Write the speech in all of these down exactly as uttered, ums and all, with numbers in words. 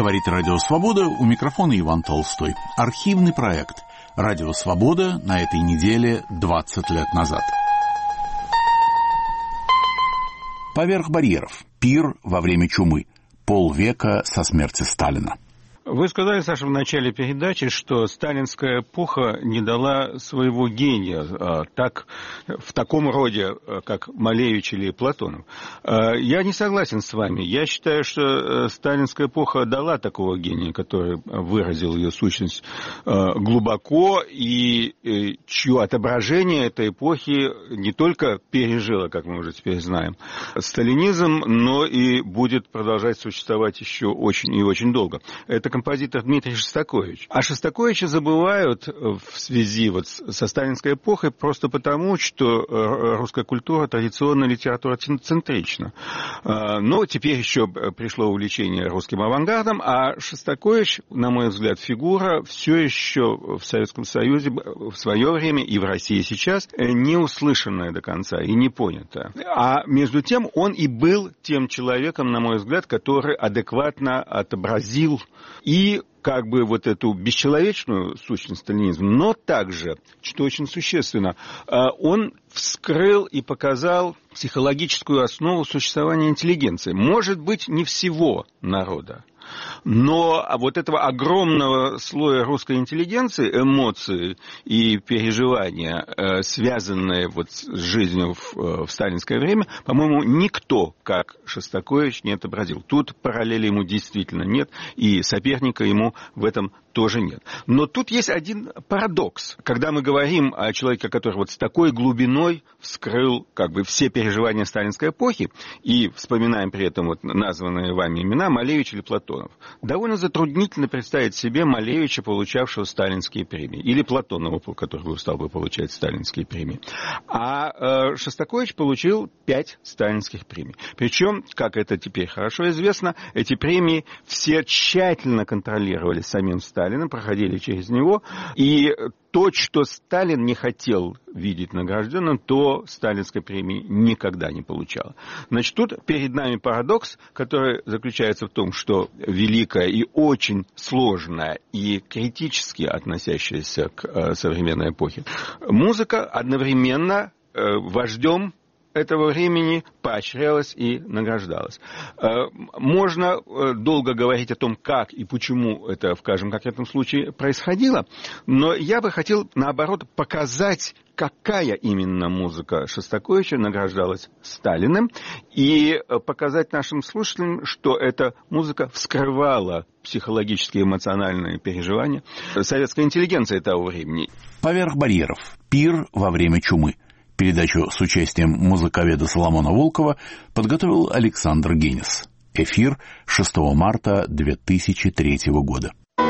Говорит Радио Свобода, у микрофона Иван Толстой. Архивный проект «Радио Свобода» на этой неделе двадцать лет назад. Поверх барьеров. Пир во время чумы. Полвека со смерти Сталина. Вы сказали, Саша, в начале передачи, что сталинская эпоха не дала своего гения а, так, в таком роде, как Малевич или Платонов. А, я не согласен с вами. Я считаю, что сталинская эпоха дала такого гения, который выразил ее сущность а, глубоко, и, и чье отображение этой эпохи не только пережило, как мы уже теперь знаем, сталинизм, но и будет продолжать существовать еще очень и очень долго. Это композитор Дмитрий Шостакович. А Шостаковича забывают в связи вот со сталинской эпохой просто потому, что русская культура традиционно литературоцентрична. Но теперь еще пришло увлечение русским авангардом, а Шостакович, на мой взгляд, фигура все еще в Советском Союзе в свое время и в России сейчас не услышанная до конца и не понятая. А между тем он и был тем человеком, на мой взгляд, который адекватно отобразил и как бы вот эту бесчеловечную сущность сталинизма, но также, что очень существенно, он вскрыл и показал психологическую основу существования интеллигенции. Может быть, не всего народа, но вот этого огромного слоя русской интеллигенции, эмоции и переживания, связанные вот с жизнью в, в сталинское время, по-моему, никто, как Шостакович, не отобразил. Тут параллели ему действительно нет, и соперника ему в этом тоже нет. Но тут есть один парадокс. Когда мы говорим о человеке, который вот с такой глубиной вскрыл как бы все переживания сталинской эпохи, и вспоминаем при этом вот названные вами имена Малевич или Платонов, довольно затруднительно представить себе Малевича, получавшего сталинские премии, или Платонова, который стал бы получать сталинские премии. А э, Шостакович получил пять сталинских премий. Причем, как это теперь хорошо известно, эти премии все тщательно контролировались самим Сталином, проходили через него, и то, что Сталин не хотел видеть награжденным, то сталинской премии никогда не получал. Значит, тут перед нами парадокс, который заключается в том, что великая и очень сложная и критически относящаяся к э, современной эпохе музыка одновременно э, вождем этого времени поощрялась и награждалась. Можно долго говорить о том, как и почему это в каждом конкретном случае происходило, но я бы хотел, наоборот, показать, какая именно музыка Шостаковича награждалась Сталиным, и показать нашим слушателям, что эта музыка вскрывала психологические эмоциональные переживания советской интеллигенции того времени. Поверх барьеров. Пир во время чумы. Передачу с участием музыковеда Соломона Волкова подготовил Александр Генис. Эфир шестого марта две тысячи третьего года.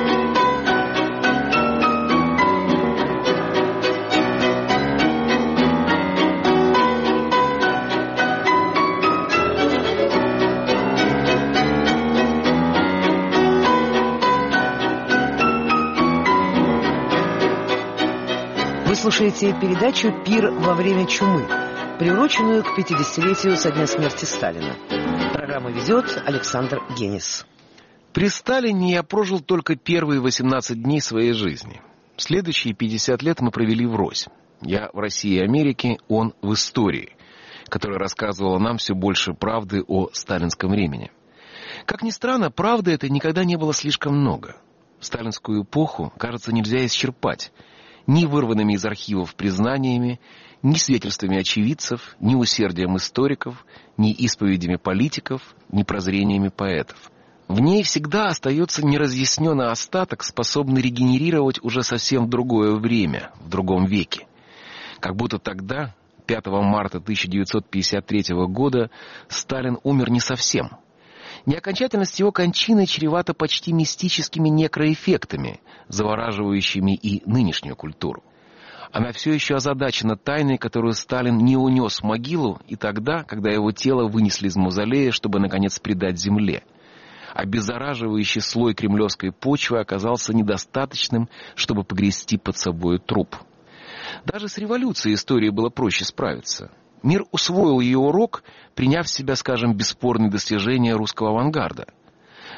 Вы слушаете передачу «Пир во время чумы», приуроченную к пятидесятилетию со дня смерти Сталина. Программу ведет Александр Генис. При Сталине я прожил только первые восемнадцать дней своей жизни. Следующие пятьдесят лет мы провели врозь. Я в России и Америке, он в истории, которая рассказывала нам все больше правды о сталинском времени. Как ни странно, правды это никогда не было слишком много. Сталинскую эпоху, кажется, нельзя исчерпать. Ни вырванными из архивов признаниями, ни свидетельствами очевидцев, ни усердием историков, ни исповедями политиков, ни прозрениями поэтов. В ней всегда остается неразъясненный остаток, способный регенерировать уже совсем в другое время, в другом веке. Как будто тогда, пятого марта тысяча девятьсот пятьдесят третьего года, Сталин умер не совсем. Неокончательность его кончины чревата почти мистическими некроэффектами, завораживающими и нынешнюю культуру. Она все еще озадачена тайной, которую Сталин не унес в могилу и тогда, когда его тело вынесли из мавзолея, чтобы, наконец, предать земле. Обеззараживающий слой кремлевской почвы оказался недостаточным, чтобы погрести под собой труп. Даже с революцией истории было проще справиться. Мир усвоил ее урок, приняв в себя, скажем, бесспорные достижения русского авангарда.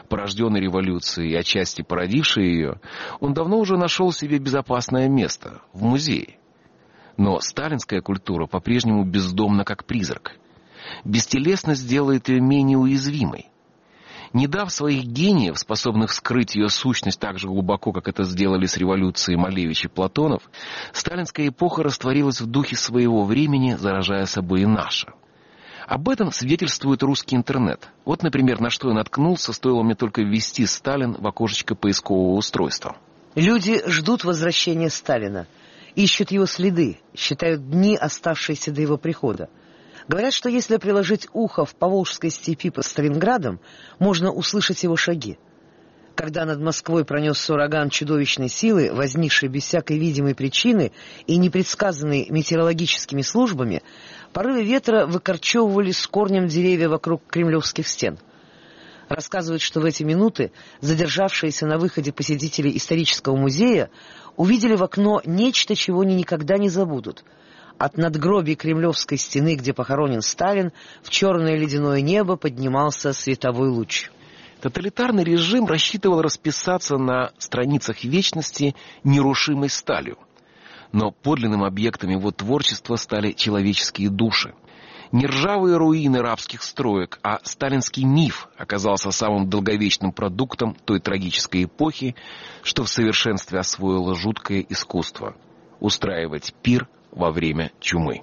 порожденной революцией и отчасти породившей ее, он давно уже нашел себе безопасное место – в музее. Но сталинская культура по-прежнему бездомна, как призрак. Бестелесность делает ее менее уязвимой. Не дав своих гениев, способных вскрыть ее сущность так же глубоко, как это сделали с революцией Малевич и Платонов, сталинская эпоха растворилась в духе своего времени, заражая собой и наше. Об этом свидетельствует русский интернет. Вот, например, на что я наткнулся, стоило мне только ввести «Сталин» в окошечко поискового устройства. Люди ждут возвращения Сталина, ищут его следы, считают дни, оставшиеся до его прихода. Говорят, что если приложить ухо в Поволжской степи под Сталинградом, можно услышать его шаги. Когда над Москвой пронесся ураган чудовищной силы, возникший без всякой видимой причины и непредсказанный метеорологическими службами, порывы ветра выкорчевывали с корнем деревья вокруг кремлевских стен. Рассказывают, что в эти минуты задержавшиеся на выходе посетители исторического музея увидели в окно нечто, чего они никогда не забудут. От надгробий Кремлевской стены, где похоронен Сталин, в черное ледяное небо поднимался световой луч. Тоталитарный режим рассчитывал расписаться на страницах вечности нерушимой сталью. Но подлинным объектом его творчества стали человеческие души. Не ржавые руины рабских строек, а сталинский миф оказался самым долговечным продуктом той трагической эпохи, что в совершенстве освоило жуткое искусство – устраивать пир во время чумы.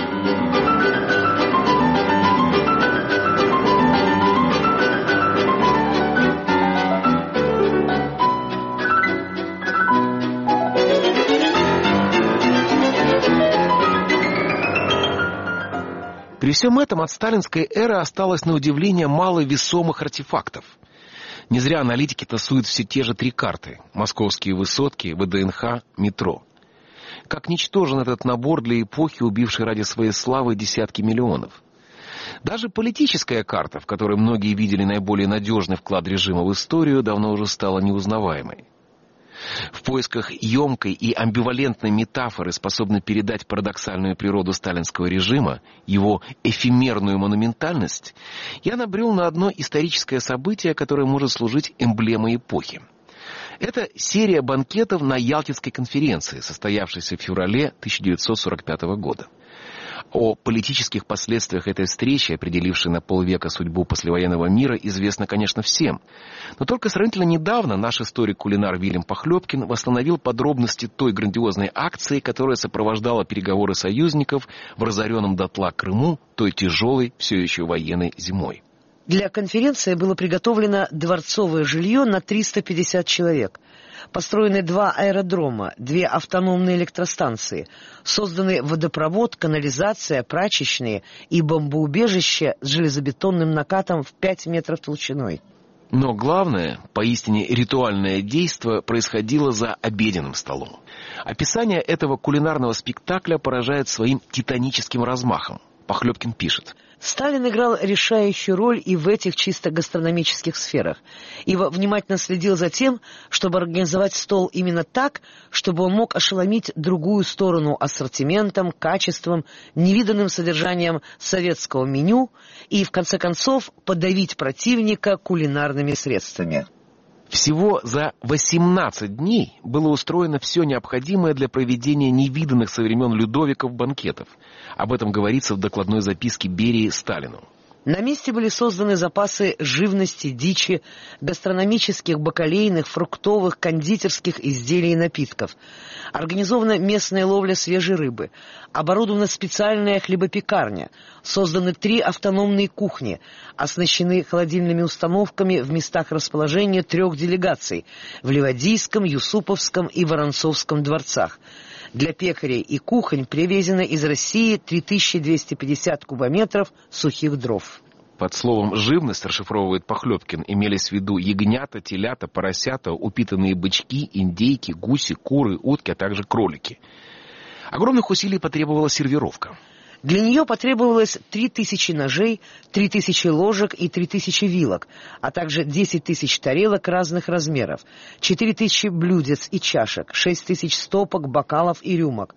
При всем этом от сталинской эры осталось на удивление мало весомых артефактов. Не зря аналитики тасуют все те же три карты – московские высотки, ВДНХ, метро. Как ничтожен этот набор для эпохи, убившей ради своей славы десятки миллионов. Даже политическая карта, в которой многие видели наиболее надежный вклад режима в историю, давно уже стала неузнаваемой. В поисках емкой и амбивалентной метафоры, способной передать парадоксальную природу сталинского режима, его эфемерную монументальность, я набрел на одно историческое событие, которое может служить эмблемой эпохи. Это серия банкетов на Ялтинской конференции, состоявшейся в феврале тысяча девятьсот сорок пятого года. О политических последствиях этой встречи, определившей на полвека судьбу послевоенного мира, известно, конечно, всем. Но только сравнительно недавно наш историк-кулинар Вильям Похлебкин восстановил подробности той грандиозной акции, которая сопровождала переговоры союзников в разоренном дотла Крыму той тяжелой, все еще военной зимой. Для конференции было приготовлено дворцовое жилье на триста пятьдесят человек. Построены два аэродрома, две автономные электростанции, созданы водопровод, канализация, прачечные и бомбоубежище с железобетонным накатом в пять метров толщиной. Но главное, поистине ритуальное действо происходило за обеденным столом. Описание этого кулинарного спектакля поражает своим титаническим размахом. Похлебкин пишет: Сталин играл решающую роль и в этих чисто гастрономических сферах, ибо внимательно следил за тем, чтобы организовать стол именно так, чтобы он мог ошеломить другую сторону ассортиментом, качеством, невиданным содержанием советского меню и, в конце концов, подавить противника кулинарными средствами. Всего за восемнадцать дней было устроено все необходимое для проведения невиданных со времен Людовиков банкетов. Об этом говорится в докладной записке Берии Сталину. На месте были созданы запасы живности, дичи, гастрономических, бакалейных, фруктовых, кондитерских изделий и напитков. Организована местная ловля свежей рыбы. Оборудована специальная хлебопекарня. Созданы три автономные кухни. Оснащены холодильными установками в местах расположения трех делегаций – в Ливадийском, Юсуповском и Воронцовском дворцах. Для пекарей и кухонь привезено из России три тысячи двести пятьдесят кубометров сухих дров. Под словом «живность», расшифровывает Похлебкин, имелись в виду ягнята, телята, поросята, упитанные бычки, индейки, гуси, куры, утки, а также кролики. Огромных усилий потребовала сервировка. Для нее потребовалось три тысячи ножей, три тысячи ложек и три тысячи вилок, а также десять тысяч тарелок разных размеров, четыре тысячи блюдец и чашек, шесть тысяч стопок, бокалов и рюмок.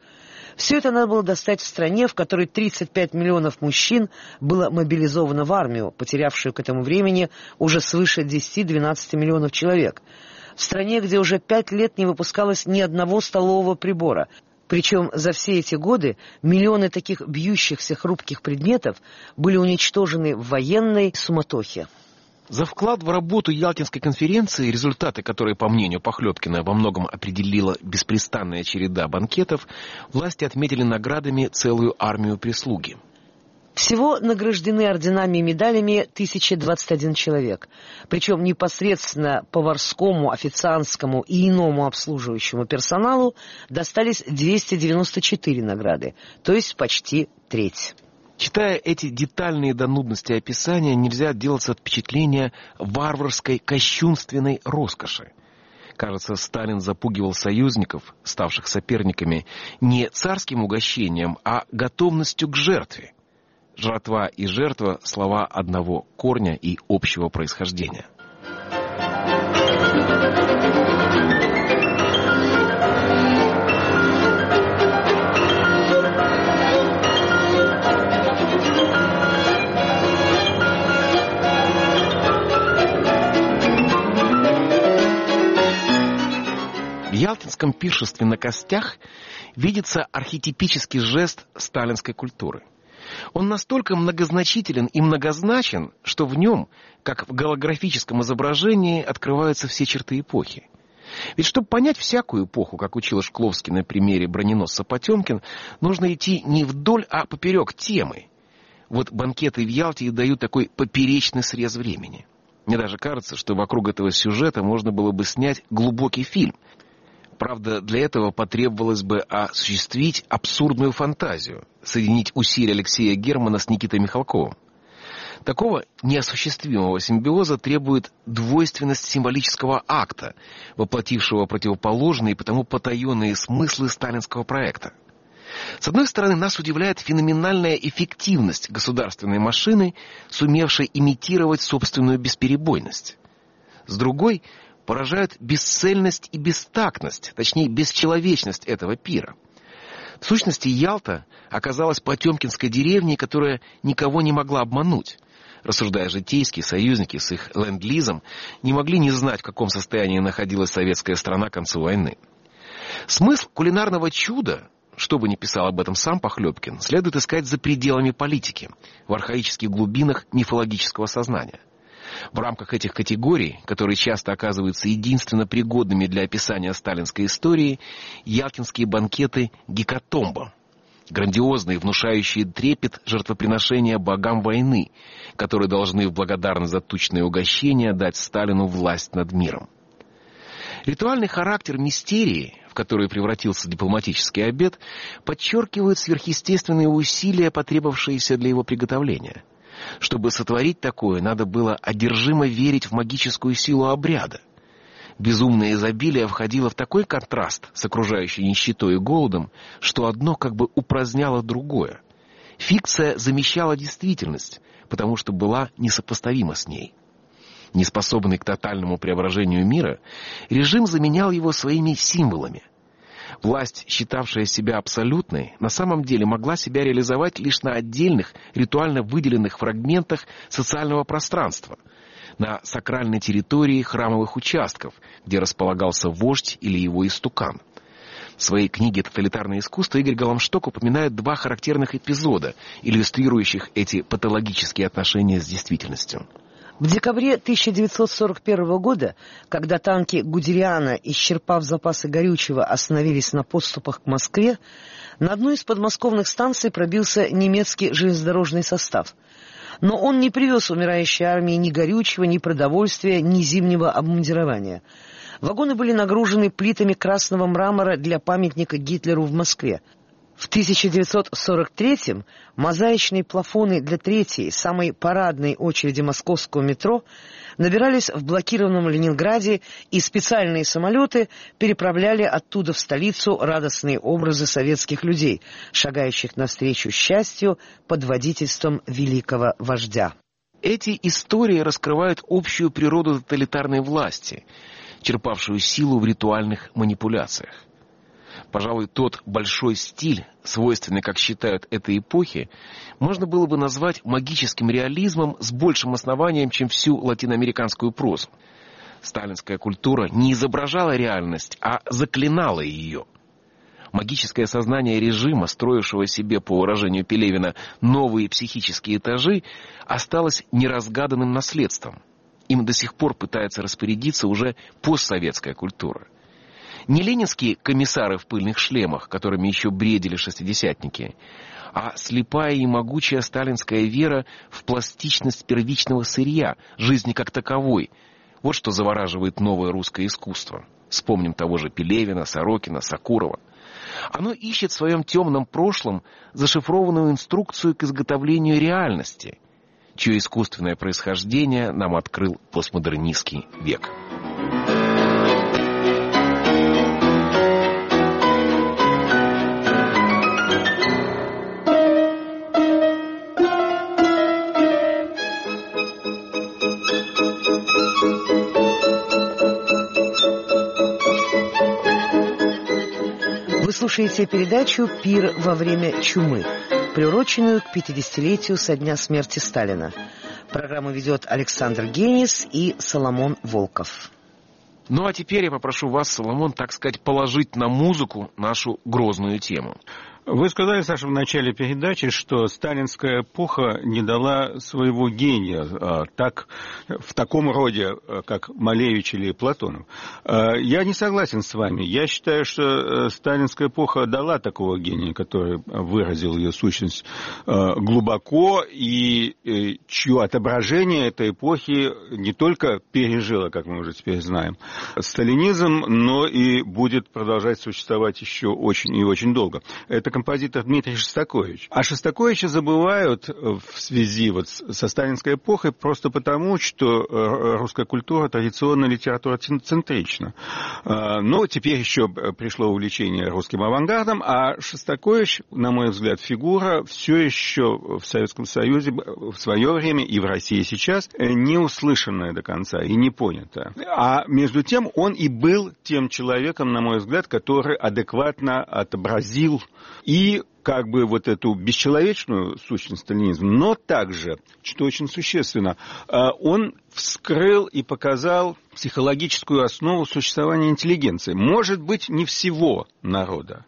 Все это надо было достать в стране, в которой тридцать пять миллионов мужчин было мобилизовано в армию, потерявшую к этому времени уже свыше десяти-двенадцати миллионов человек. В стране, где уже пять лет не выпускалось ни одного столового прибора. Причем за все эти годы миллионы таких бьющихся хрупких предметов были уничтожены в военной суматохе. За вклад в работу Ялтинской конференции, результаты которой, по мнению Похлебкина, во многом определила беспрестанная череда банкетов, власти отметили наградами целую армию прислуги. Всего награждены орденами и медалями тысяча двадцать один человек. Причем непосредственно поварскому, официантскому и иному обслуживающему персоналу достались двести девяносто четыре награды, то есть почти треть. Читая эти детальные до нудности описания, нельзя отделаться от впечатления варварской, кощунственной роскоши. Кажется, Сталин запугивал союзников, ставших соперниками, не царским угощением, а готовностью к жертве. Жратва и жертва – слова одного корня и общего происхождения. В ялтинском пиршестве на костях видится архетипический жест сталинской культуры. Он настолько многозначителен и многозначен, что в нем, как в голографическом изображении, открываются все черты эпохи. Ведь чтобы понять всякую эпоху, как учил Шкловский на примере броненосца Потемкин, нужно идти не вдоль, а поперек темы. Вот банкеты в Ялте дают такой поперечный срез времени. Мне даже кажется, что вокруг этого сюжета можно было бы снять глубокий фильм. Правда, для этого потребовалось бы осуществить абсурдную фантазию, соединить усилия Алексея Германа с Никитой Михалковым. Такого неосуществимого симбиоза требует двойственность символического акта, воплотившего противоположные и потому потаенные смыслы сталинского проекта. С одной стороны, нас удивляет феноменальная эффективность государственной машины, сумевшей имитировать собственную бесперебойность. С другой – поражают бесцельность и бестактность, точнее, бесчеловечность этого пира. В сущности, Ялта оказалась потемкинской деревней, которая никого не могла обмануть. Рассуждая житейски, союзники с их ленд-лизом не могли не знать, в каком состоянии находилась советская страна к концу войны. Смысл кулинарного чуда, что бы ни писал об этом сам Похлебкин, следует искать за пределами политики, в архаических глубинах мифологического сознания. В рамках этих категорий, которые часто оказываются единственно пригодными для описания сталинской истории, ялтинские банкеты – гекатомба. Грандиозные, внушающие трепет жертвоприношения богам войны, которые должны в благодарность за тучное угощение дать Сталину власть над миром. Ритуальный характер мистерии, в который превратился дипломатический обед, подчеркивает сверхъестественные усилия, потребовавшиеся для его приготовления. Чтобы сотворить такое, надо было одержимо верить в магическую силу обряда. Безумное изобилие входило в такой контраст с окружающей нищетой и голодом, что одно как бы упраздняло другое. Фикция замещала действительность, потому что была несопоставима с ней. Неспособный к тотальному преображению мира, режим заменял его своими символами. Власть, считавшая себя абсолютной, на самом деле могла себя реализовать лишь на отдельных, ритуально выделенных фрагментах социального пространства, на сакральной территории храмовых участков, где располагался вождь или его истукан. В своей книге «Тоталитарное искусство» Игорь Голомшток упоминает два характерных эпизода, иллюстрирующих эти патологические отношения с действительностью. В декабре тысяча девятьсот сорок первого года, когда танки Гудериана, исчерпав запасы горючего, остановились на подступах к Москве, на одну из подмосковных станций пробился немецкий железнодорожный состав. Но он не привез умирающей армии ни горючего, ни продовольствия, ни зимнего обмундирования. Вагоны были нагружены плитами красного мрамора для памятника Гитлеру в Москве. В тысяча девятьсот сорок третьем мозаичные плафоны для третьей, самой парадной очереди московского метро набирались в блокированном Ленинграде, и специальные самолеты переправляли оттуда в столицу радостные образы советских людей, шагающих навстречу счастью под водительством великого вождя. Эти истории раскрывают общую природу тоталитарной власти, черпавшую силу в ритуальных манипуляциях. Пожалуй, тот большой стиль, свойственный, как считают, этой эпохи, можно было бы назвать магическим реализмом с большим основанием, чем всю латиноамериканскую прозу. Сталинская культура не изображала реальность, а заклинала ее. Магическое сознание режима, строившего себе, по выражению Пелевина, новые психические этажи, осталось неразгаданным наследством. Им до сих пор пытается распорядиться уже постсоветская культура. Не ленинские комиссары в пыльных шлемах, которыми еще бредили шестидесятники, а слепая и могучая сталинская вера в пластичность первичного сырья, жизни как таковой. Вот что завораживает новое русское искусство. Вспомним того же Пелевина, Сорокина, Сокурова. Оно ищет в своем темном прошлом зашифрованную инструкцию к изготовлению реальности, чье искусственное происхождение нам открыл постмодернистский век. Слушаете передачу «Пир во время чумы», приуроченную к пятидесятилетию со дня смерти Сталина. Программу ведет Александр Генис и Соломон Волков. Ну а теперь я попрошу вас, Соломон, так сказать, положить на музыку нашу грозную тему. Вы сказали, Саша, в начале передачи, что сталинская эпоха не дала своего гения а, так, в таком роде, как Малевич или Платонов. А, я не согласен с вами. Я считаю, что сталинская эпоха дала такого гения, который выразил ее сущность а, глубоко, и, и чье отображение этой эпохи не только пережило, как мы уже теперь знаем, сталинизм, но и будет продолжать существовать еще очень и очень долго. Это композитор Дмитрий Шостакович. А Шостаковича забывают в связи вот со сталинской эпохой просто потому, что русская культура традиционно литературоцентрична. Но теперь еще пришло увлечение русским авангардом, а Шостакович, на мой взгляд, фигура все еще в Советском Союзе в свое время и в России сейчас не услышанная до конца и не понятая. А между тем он и был тем человеком, на мой взгляд, который адекватно отобразил и как бы вот эту бесчеловечную сущность сталинизма, но также, что очень существенно, он вскрыл и показал психологическую основу существования интеллигенции. Может быть, не всего народа,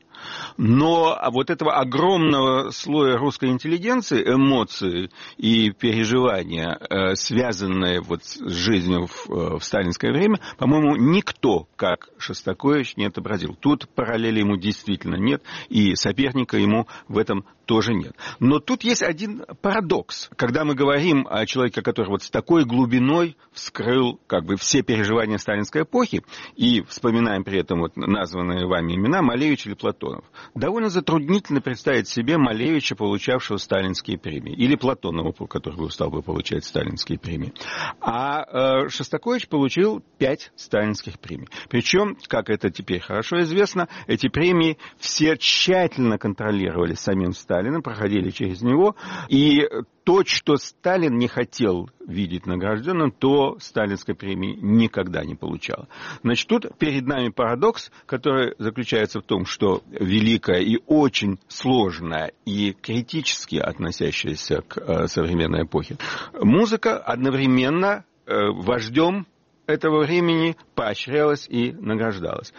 но вот этого огромного слоя русской интеллигенции, эмоции и переживания, связанные вот с жизнью в, в сталинское время, по-моему, никто, как Шостакович, не отобразил. Тут параллели ему действительно нет, и соперника ему в этом тоже нет. Но тут есть один парадокс. Когда мы говорим о человеке, который вот с такой глубиной вскрыл как бы все переживания сталинской эпохи, и вспоминаем при этом вот названные вами имена Малевич или Платонов, довольно затруднительно представить себе Малевича, получавшего сталинские премии, или Платонова, который стал бы получать сталинские премии. А э, Шостакович получил пять сталинских премий. Причем, как это теперь хорошо известно, эти премии все тщательно контролировались самим Сталиным, проходили через него, и то, что Сталин не хотел видеть награжденным, то сталинской премии никогда не получал. Значит, тут перед нами парадокс, который заключается в том, что великая и очень сложная и критически относящаяся к э, современной эпохе музыка одновременно э, вождем этого времени поощрялась и награждалась.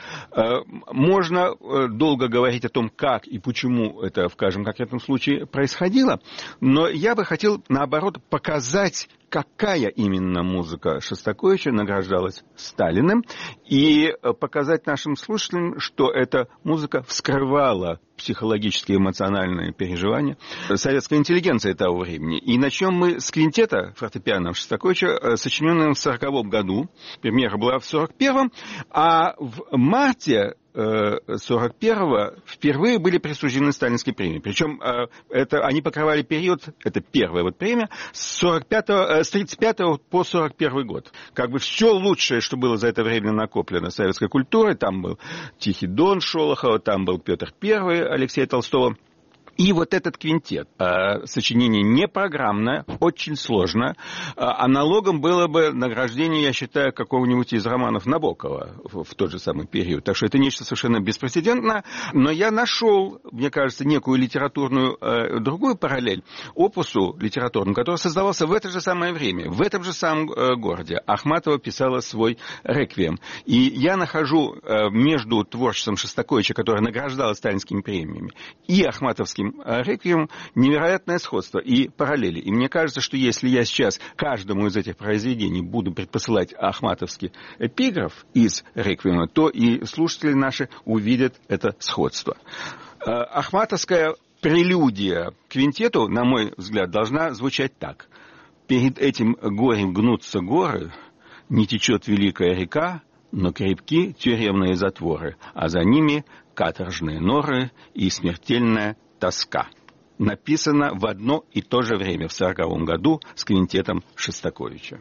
Можно долго говорить о том, как и почему это в каждом конкретном случае происходило, но я бы хотел, наоборот, показать, какая именно музыка Шостаковича награждалась Сталиным, и показать нашим слушателям, что эта музыка вскрывала психологические эмоциональные переживания советской интеллигенции того времени. И начнем мы с квинтета фортепиано Шостаковича, сочиненного в сороковом году. Премьера была в сорок первом, а в марте сорок первого впервые были присуждены сталинские премии. Причем это, они покрывали период, это первая вот премия, с, сорок пятого, с тридцать пятого по сорок первый год. Как бы все лучшее, что было за это время накоплено советской культурой. Там был Тихий Дон Шолохова, там был Петр Первый Алексея Толстого. И вот этот квинтет, э, сочинение не программное, очень сложно. Э, аналогом было бы награждение, я считаю, какого-нибудь из романов Набокова в, в тот же самый период. Так что это нечто совершенно беспрецедентное. Но я нашел, мне кажется, некую литературную э, другую параллель опусу литературному, который создавался в это же самое время, в этом же самом э, городе. Ахматова писала свой «Реквием». И я нахожу э, между творчеством Шостаковича, которое награждалось сталинскими премиями, и ахматовским «Реквием» невероятное сходство и параллели. И мне кажется, что если я сейчас каждому из этих произведений буду предпосылать ахматовский эпиграф из «Реквиема», то и слушатели наши увидят это сходство. Ахматовская прелюдия к квинтету, на мой взгляд, должна звучать так. «Перед этим горем гнутся горы, не течет великая река, но крепки тюремные затворы, а за ними каторжные норы и смертельная тоска». Написано в одно и то же время, в сороковом году, с квинтетом Шостаковича.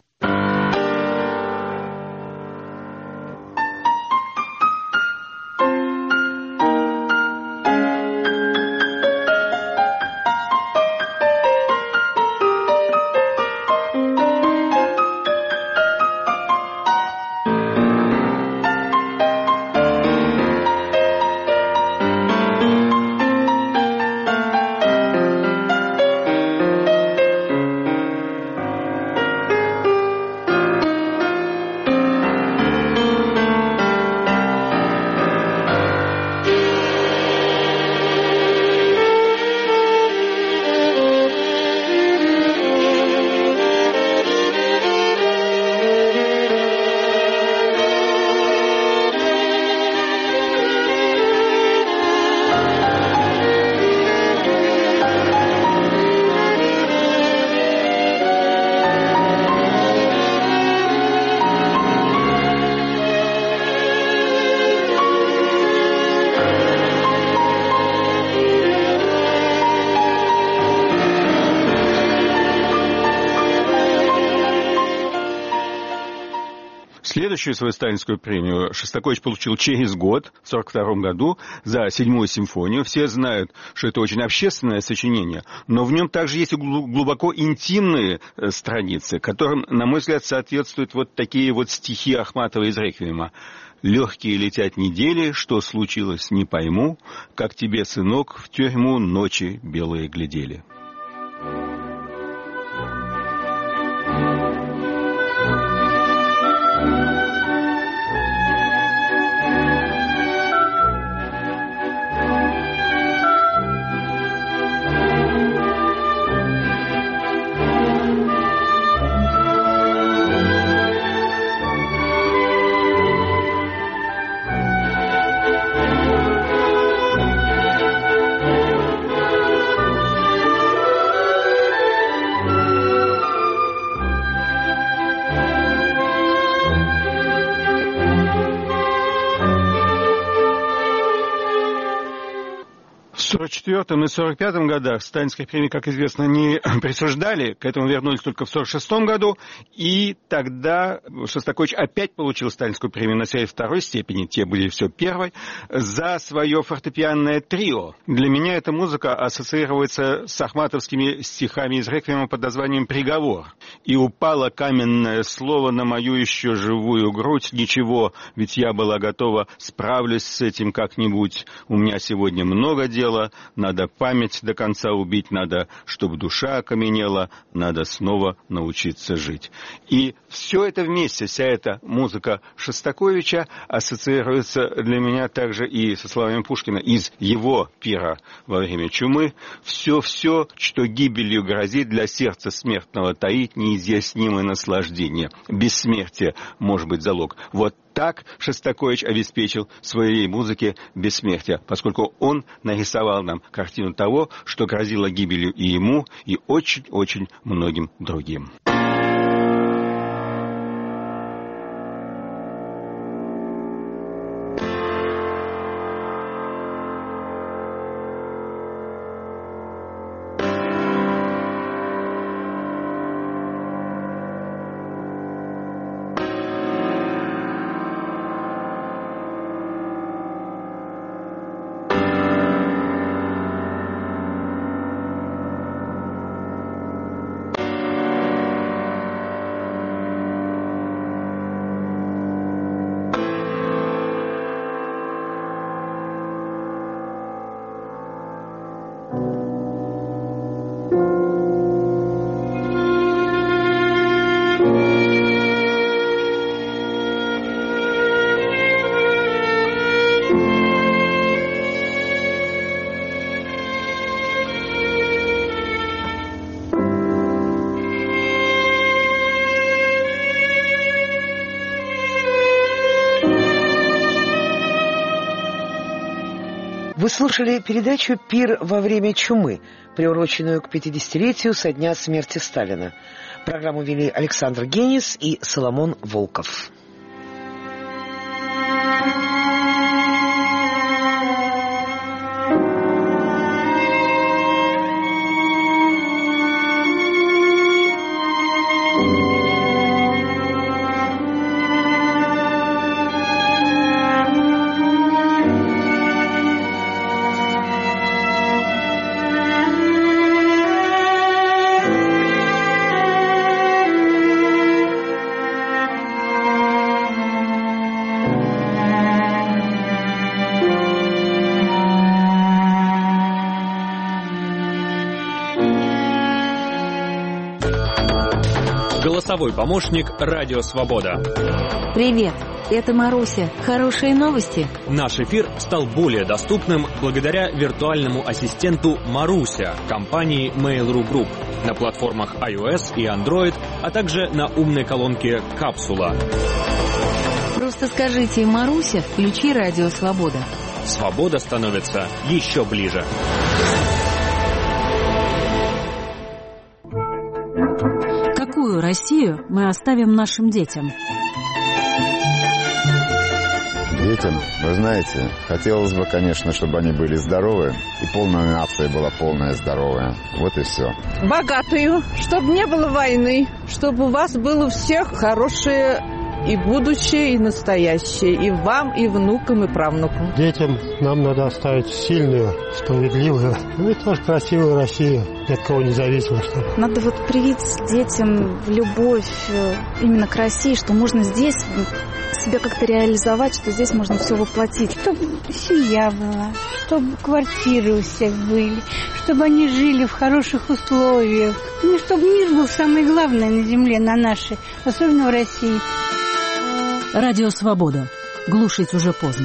Следующую свою сталинскую премию Шостакович получил через год, в сорок втором году, за седьмую симфонию. Все знают, что это очень общественное сочинение, но в нем также есть и глубоко интимные страницы, которым, на мой взгляд, соответствуют вот такие вот стихи Ахматова из «Реквиема». «Легкие летят недели, что случилось, не пойму, как тебе, сынок, в тюрьму ночи белые глядели». В сорок четвёртом и сорок пятом годах сталинской премии, как известно, не присуждали, к этому вернулись только в сорок шестом году, и тогда Шостакович опять получил сталинскую премию на своей второй степени, те были все первой, за свое фортепианное трио. Для меня эта музыка ассоциируется с ахматовскими стихами из «Реквиема» под названием «Приговор». «И упало каменное слово на мою еще живую грудь, ничего, ведь я была готова, справлюсь с этим как-нибудь, у меня сегодня много дела, надо память до конца убить, надо, чтобы душа окаменела, надо снова научиться жить». И все это вместе, вся эта музыка Шостаковича ассоциируется для меня также и со словами Пушкина из его пира во время чумы. «Все-все, что гибелью грозит, для сердца смертного таит неизъяснимое наслаждение. Бессмертие может быть залог». Вот так Шостакович обеспечил своей музыке бессмертие, поскольку он нарисовал нам картину того, что грозило гибелью и ему, и очень-очень многим другим. слушали передачу «Пир во время чумы», приуроченную к пятидесятилетию со дня смерти Сталина. Программу вели Александр Генис и Соломон Волков. Голосовой помощник «Радио Свобода». Привет, это Маруся. Хорошие новости? Наш эфир стал более доступным благодаря виртуальному ассистенту Маруся компании Mail.ru Group на платформах iOS и Android, а также на умной колонке «Капсула». Просто скажите «Маруся, включи «Радио Свобода». Свобода становится еще ближе. Какую Россию мы оставим нашим детям? Детям, вы знаете, хотелось бы, конечно, чтобы они были здоровы, и полная нация была полная здоровая. Вот и все. Богатую, чтобы не было войны, чтобы у вас было у всех хорошее и будущее, и настоящее, и вам, и внукам, и правнукам. Детям нам надо оставить сильную, справедливую, ну и тоже красивую Россию, ни от кого не зависимо. Чтобы... Надо вот привить детям любовь именно к России, что можно здесь себя как-то реализовать, что здесь можно все воплотить. Чтобы семья была, чтобы квартиры у всех были, чтобы они жили в хороших условиях. Ну, чтобы мир был самое главное на земле, на нашей, особенно в России. Радио Свобода. Глушить уже поздно.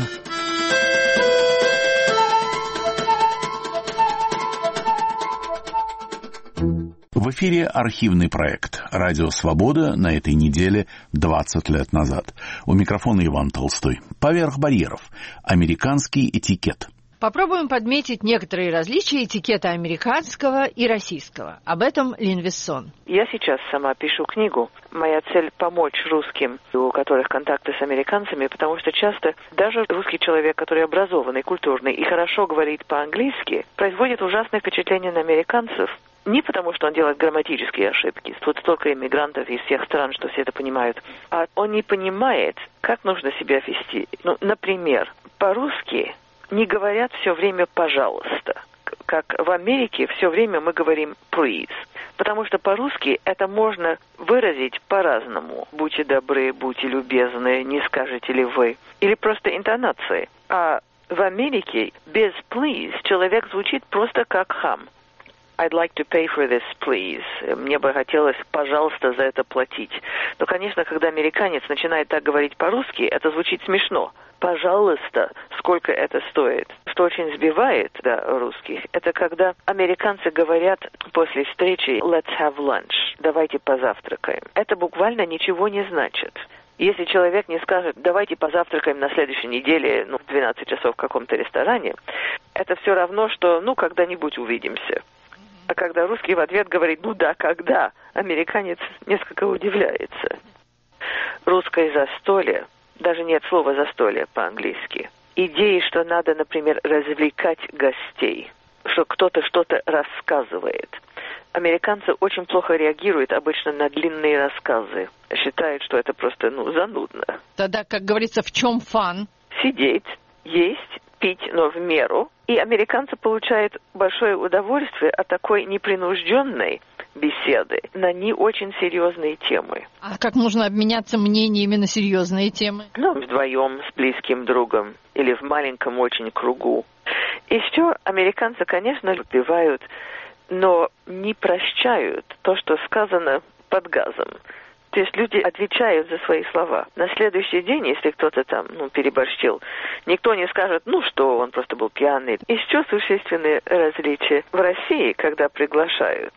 В эфире архивный проект «Радио Свобода» на этой неделе двадцать лет назад. У микрофона Иван Толстой. «Поверх барьеров. Американский этикет». Попробуем подметить некоторые различия этикета американского и российского. Об этом Лин Вессон. Я сейчас сама пишу книгу. Моя цель — помочь русским, у которых контакты с американцами, потому что часто даже русский человек, который образованный, культурный и хорошо говорит по-английски, производит ужасное впечатление на американцев. Не потому, что он делает грамматические ошибки. Тут столько иммигрантов из всех стран, что все это понимают. А он не понимает, как нужно себя вести. Ну, например, по-русски не говорят все время «пожалуйста». Как в Америке все время мы говорим «please». Потому что по-русски это можно выразить по-разному. Будьте добры, будьте любезны, не скажете ли вы. Или просто интонации. А в Америке без «please» человек звучит просто как хам. I'd like to pay for this, please. Мне бы хотелось, пожалуйста, за это платить. Но, конечно, когда американец начинает так говорить по-русски, это звучит смешно. Пожалуйста, сколько это стоит? Что очень сбивает, да, русских, это когда американцы говорят после встречи «let's have lunch», давайте позавтракаем. Это буквально ничего не значит. Если человек не скажет «давайте позавтракаем на следующей неделе, ну, в двенадцать часов в каком-то ресторане», это все равно, что «ну, когда-нибудь увидимся». А когда русский в ответ говорит «ну да, когда?», американец несколько удивляется. Русское застолье, даже нет слова «застолье» по-английски. Идеи, что надо, например, развлекать гостей, что кто-то что-то рассказывает. Американцы очень плохо реагируют обычно на длинные рассказы. Считают, что это просто, ну, занудно. Тогда, как говорится, в чем фан? Сидеть, есть, пить, но в меру. И американцы получают большое удовольствие от такой непринужденной беседы на не очень серьезные темы. А как можно обменяться мнениями на серьезные темы? Ну, вдвоем с близким другом или в маленьком очень кругу. Еще американцы, конечно, выпивают, но не прощают то, что сказано под газом. То есть люди отвечают за свои слова. На следующий день, если кто-то там, ну, переборщил, никто не скажет, ну что, он просто был пьяный. Еще существенные различия. В России, когда приглашают,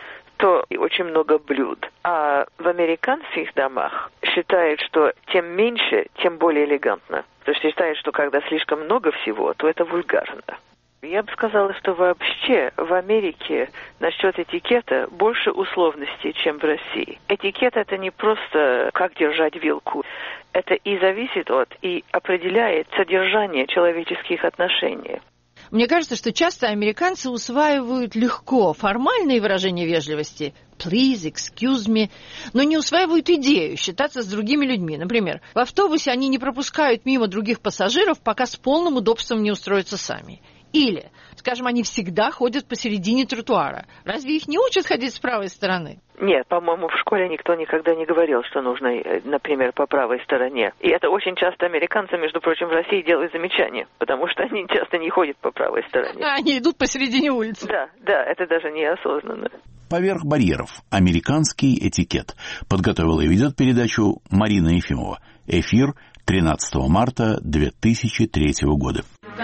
то очень много блюд. А в американских домах считают, что тем меньше, тем более элегантно. То есть считают, что когда слишком много всего, то это вульгарно. Я бы сказала, что вообще в Америке насчет этикета больше условностей, чем в России. Этикет — это не просто как держать вилку. Это и зависит от, и определяет содержание человеческих отношений. Мне кажется, что часто американцы усваивают легко формальные выражения вежливости «please», «excuse me», но не усваивают идею считаться с другими людьми. Например, в автобусе они не пропускают мимо других пассажиров, пока с полным удобством не устроятся сами. Или, скажем, они всегда ходят посередине тротуара. Разве их не учат ходить с правой стороны? Нет, по-моему, в школе никто никогда не говорил, что нужно, например, по правой стороне. И это очень часто американцы, между прочим, в России делают замечания, потому что они часто не ходят по правой стороне. А они идут посередине улицы. Да, да, это даже неосознанно. «Поверх барьеров. Американский этикет». Подготовила и ведет передачу Марина Ефимова. Эфир тринадцатого марта две тысячи третьего года.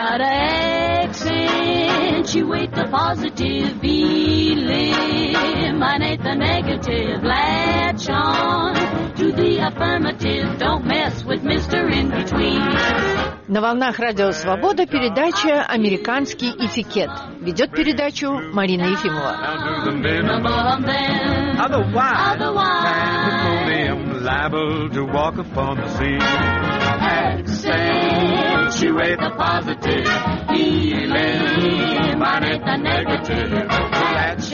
Accentuate the positive, eliminate the negative, latch on to the affirmative, don't mess with мистер In-Between. На волнах Радио Свобода передача «Американский этикет». Ведет передачу Марина Ефимова. Accentuate the positive, eliminate the negative, latch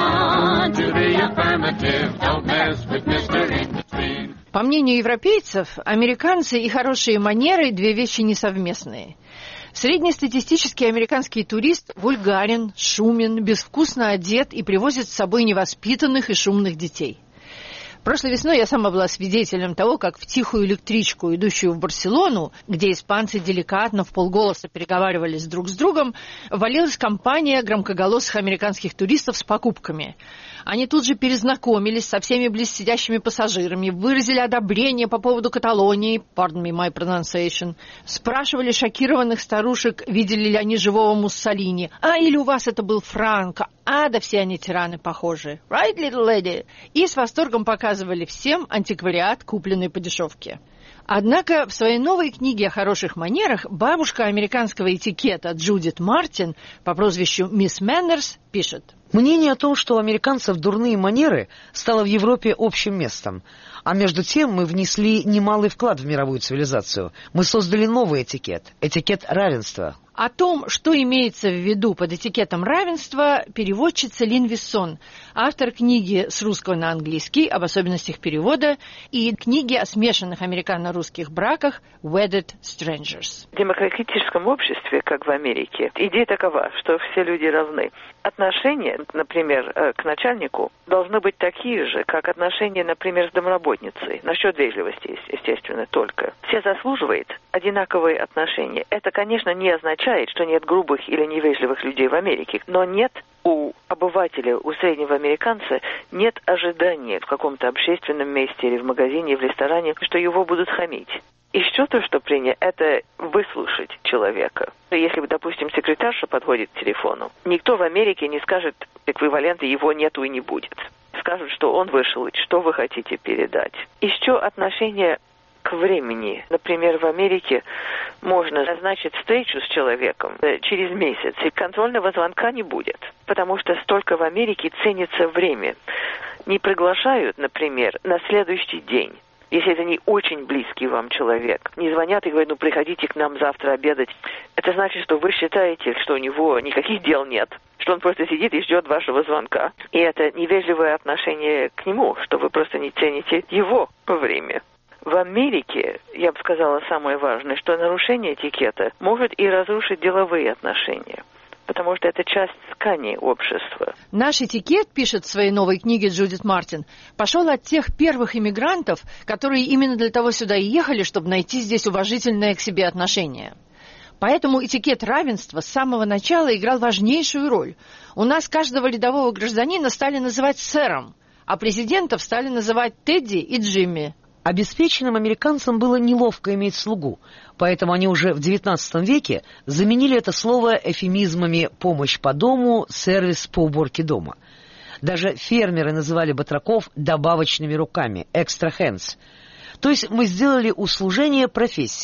on to the affirmative, don't mess with мистер In-Between. По мнению европейцев, американцы и хорошие манеры – две вещи несовместные. Среднестатистический американский турист вульгарен, шумен, безвкусно одет и привозит с собой невоспитанных и шумных детей. Прошлой весной я сама была свидетелем того, как в тихую электричку, идущую в Барселону, где испанцы деликатно вполголоса переговаривались друг с другом, ввалилась компания громкоголосых американских туристов с покупками. Они тут же перезнакомились со всеми близсидящими пассажирами, выразили одобрение по поводу Каталонии, pardon me my pronunciation, спрашивали шокированных старушек, видели ли они живого Муссолини, а или у вас это был Франко, а да все они тираны похожи, right, little lady, и с восторгом показывали всем антиквариат, купленный по дешевке. Однако в своей новой книге о хороших манерах бабушка американского этикета Джудит Мартин по прозвищу Мисс Мэннерс пишет: «Мнение о том, что у американцев дурные манеры, стало в Европе общим местом. А между тем мы внесли немалый вклад в мировую цивилизацию. Мы создали новый этикет, этикет равенства». О том, что имеется в виду под этикетом равенства, переводчица Лин Виссон, автор книги с русского на английский об особенностях перевода и книги о смешанных американо-русских браках «Wedded Strangers». В демократическом обществе, как в Америке, идея такова, что все люди равны. Отношения, например, к начальнику должны быть такие же, как отношения, например, с домработницей. Насчет вежливости, естественно, только. Все заслуживают одинаковые отношения. Это, конечно, не означает, что нет грубых или невежливых людей в Америке, но нет у обывателя, у среднего американца нет ожидания в каком-то общественном месте или в магазине, в ресторане, что его будут хамить. Еще то, что принято, это выслушать человека. Если, допустим, секретарша подходит к телефону, никто в Америке не скажет эквивалента «его нету и не будет». Скажут, что он вышел, что вы хотите передать. Еще отношение к времени. Например, в Америке можно назначить встречу с человеком через месяц, и контрольного звонка не будет, потому что столько в Америке ценится время. Не приглашают, например, на следующий день, если это не очень близкий вам человек. Не звонят и говорят: ну, приходите к нам завтра обедать. Это значит, что вы считаете, что у него никаких дел нет, что он просто сидит и ждет вашего звонка. И это невежливое отношение к нему, что вы просто не цените его время. В Америке, я бы сказала, самое важное, что нарушение этикета может и разрушить деловые отношения, потому что это часть ткани общества. Наш этикет, пишет в своей новой книге Джудит Мартин, пошел от тех первых иммигрантов, которые именно для того сюда и ехали, чтобы найти здесь уважительное к себе отношение. Поэтому этикет равенства с самого начала играл важнейшую роль. У нас каждого рядового гражданина стали называть сэром, а президентов стали называть Тедди и Джимми. Обеспеченным американцам было неловко иметь слугу, поэтому они уже в девятнадцатом веке заменили это слово эвфемизмами «помощь по дому», «сервис по уборке дома». Даже фермеры называли батраков добавочными руками «extra hands». То есть мы сделали услужение профессии.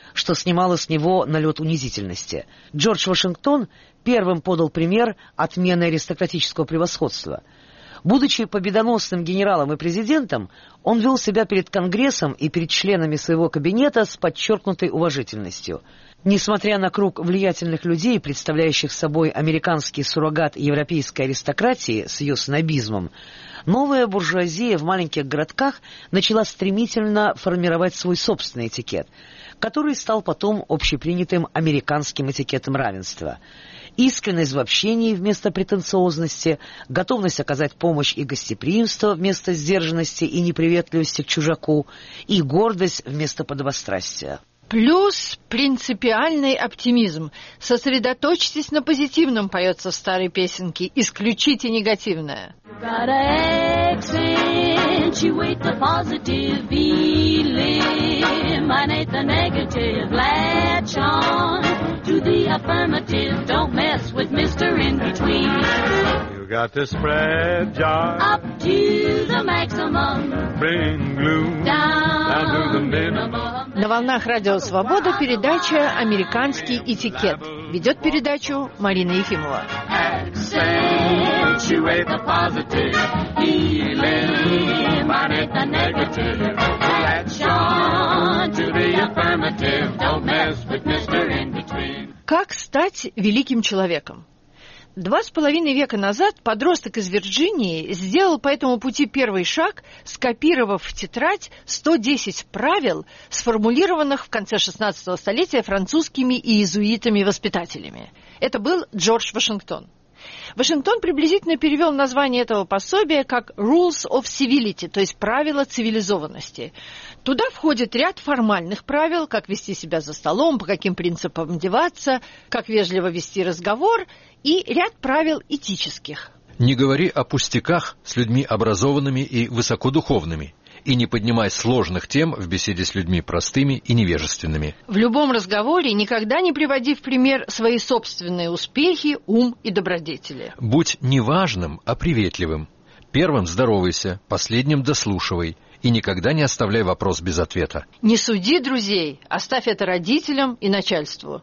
что снимало с него налет унизительности. Джордж Вашингтон первым подал пример отмены аристократического превосходства. Будучи победоносным генералом и президентом, он вел себя перед Конгрессом и перед членами своего кабинета с подчеркнутой уважительностью. Несмотря на круг влиятельных людей, представляющих собой американский суррогат европейской аристократии с ее снобизмом, новая буржуазия в маленьких городках начала стремительно формировать свой собственный этикет, который стал потом общепринятым американским этикетом равенства. Искренность в общении вместо претенциозности, готовность оказать помощь и гостеприимство вместо сдержанности и неприветливости к чужаку, и гордость вместо подобострастия. Плюс принципиальный оптимизм. Сосредоточьтесь на позитивном, поется в старой песенке. Исключите негативное. Got to spread joy up to the maximum, bring glue down to the minimum. На волнах Радио Свобода передача «Американский этикет». Ведет передачу Марина Ефимова. Accentuate the positive, eliminate the negative. Latch on to the affirmative, don't mess with мистер In-Between. Как стать великим человеком? Два с половиной века назад подросток из Вирджинии сделал по этому пути первый шаг, скопировав в тетрадь сто десять правил, сформулированных в конце шестнадцатого столетия французскими и иезуитами-воспитателями. Это был Джордж Вашингтон. Вашингтон приблизительно перевел название этого пособия как «Rules of Civility», то есть «правила цивилизованности». Туда входит ряд формальных правил, как вести себя за столом, по каким принципам одеваться, как вежливо вести разговор, и ряд правил этических. Не говори о пустяках с людьми образованными и высокодуховными, и не поднимай сложных тем в беседе с людьми простыми и невежественными. В любом разговоре никогда не приводи в пример свои собственные успехи, ум и добродетели. Будь не важным, а приветливым. Первым здоровайся, последним дослушивай, и никогда не оставляй вопрос без ответа. Не суди друзей, оставь это родителям и начальству.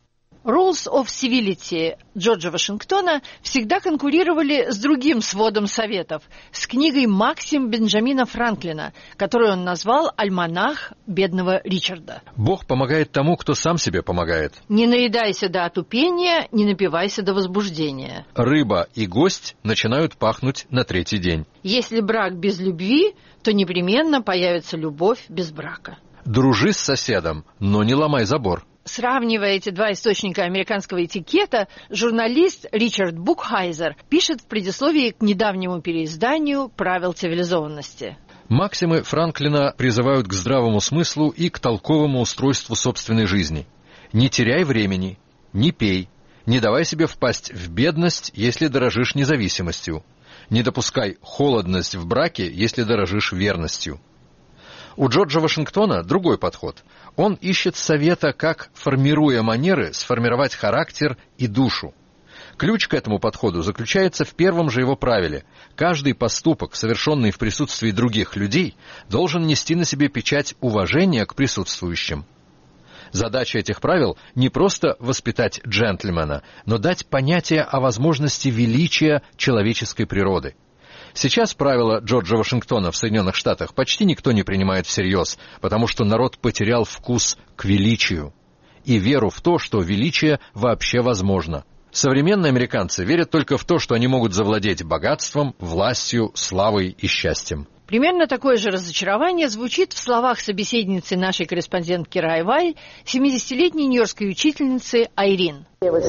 Rules of Civility Джорджа Вашингтона всегда конкурировали с другим сводом советов, с книгой «Максим» Бенджамина Франклина, которую он назвал «Альманах бедного Ричарда». Бог помогает тому, кто сам себе помогает. Не наедайся до отупения, не напивайся до возбуждения. Рыба и гость начинают пахнуть на третий день. Если брак без любви, то непременно появится любовь без брака. Дружи с соседом, но не ломай забор. Сравнивая эти два источника американского этикета, журналист Ричард Букхайзер пишет в предисловии к недавнему переизданию «Правил цивилизованности». Максимы Франклина призывают к здравому смыслу и к толковому устройству собственной жизни. Не теряй времени, не пей, не давай себе впасть в бедность, если дорожишь независимостью. Не допускай холодность в браке, если дорожишь верностью. У Джорджа Вашингтона другой подход. Он ищет совета, как, формируя манеры, сформировать характер и душу. Ключ к этому подходу заключается в первом же его правиле. Каждый поступок, совершенный в присутствии других людей, должен нести на себе печать уважения к присутствующим. Задача этих правил не просто воспитать джентльмена, но дать понятие о возможности величия человеческой природы. Сейчас правила Джорджа Вашингтона в Соединенных Штатах почти никто не принимает всерьез, потому что народ потерял вкус к величию и веру в то, что величие вообще возможно. Современные американцы верят только в то, что они могут завладеть богатством, властью, славой и счастьем. Примерно такое же разочарование звучит в словах собеседницы нашей корреспондентки Рай Валь, семидесятилетней нью-йоркской учительницы Айрин.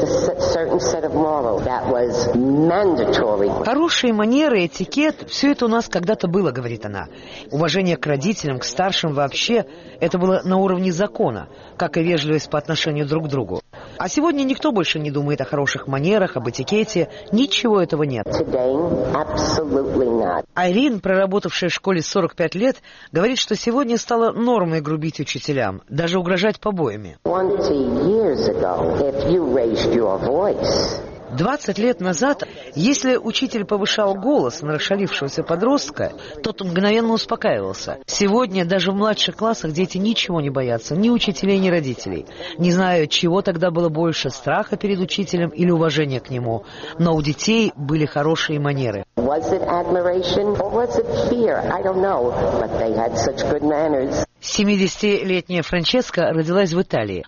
Хорошие манеры, этикет – все это у нас когда-то было, говорит она. Уважение к родителям, к старшим вообще – это было на уровне закона, как и вежливость по отношению друг к другу. А сегодня никто больше не думает о хороших манерах, об этикете. Ничего этого нет. Айрин, проработавшая в школе сорок пять лет, говорит, что сегодня стало нормой грубить учителям, даже угрожать побоями. Двадцать лет назад, если учитель повышал голос на расшалившегося подростка, тот мгновенно успокаивался. Сегодня даже в младших классах дети ничего не боятся, ни учителей, ни родителей. Не знаю, чего тогда было больше, страха перед учителем или уважения к нему, но у детей были хорошие манеры. семидесятилетняя Франческа родилась в Италии.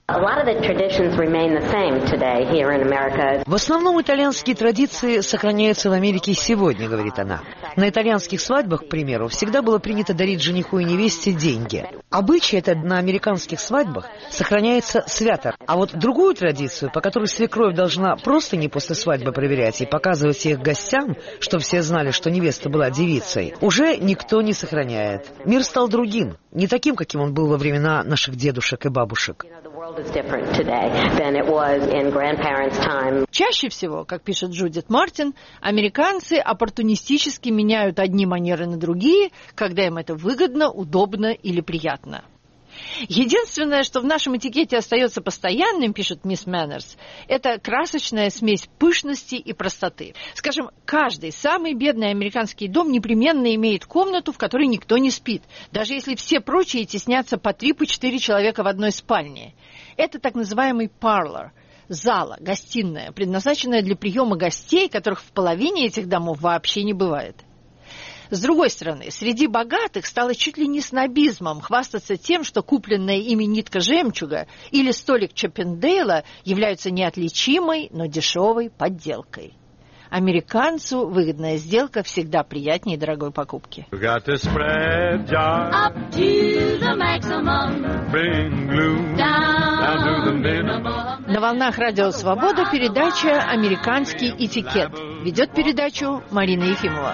В основном итальянские традиции сохраняются в Америке сегодня, говорит она. На итальянских свадьбах, к примеру, всегда было принято дарить жениху и невесте деньги. Обычай этот на американских свадьбах сохраняется свято. А вот другую традицию, по которой свекровь должна просто не после свадьбы проверять и показывать их гостям, чтобы все знали, что невеста была девицей, уже никто не сохраняет. Мир стал другим, не таким, каким он был во времена наших дедушек и бабушек. Чаще всего, как пишет Джудит Мартин, американцы оппортунистически меняют одни манеры на другие, когда им это выгодно, удобно или приятно. Единственное, что в нашем этикете остается постоянным, пишет мисс Мэннерс, это красочная смесь пышности и простоты. Скажем, каждый самый бедный американский дом непременно имеет комнату, в которой никто не спит, даже если все прочие теснятся по три, по четыре человека в одной спальне. Это так называемый parlor, зала, гостиная, предназначенная для приема гостей, которых в половине этих домов вообще не бывает. С другой стороны, среди богатых стало чуть ли не снобизмом хвастаться тем, что купленная ими нитка жемчуга или столик Чиппендейла являются неотличимой, но дешевой подделкой. Американцу выгодная сделка всегда приятнее дорогой покупки. На волнах Радио Свобода передача «Американский этикет». Ведет передачу Марина Ефимова.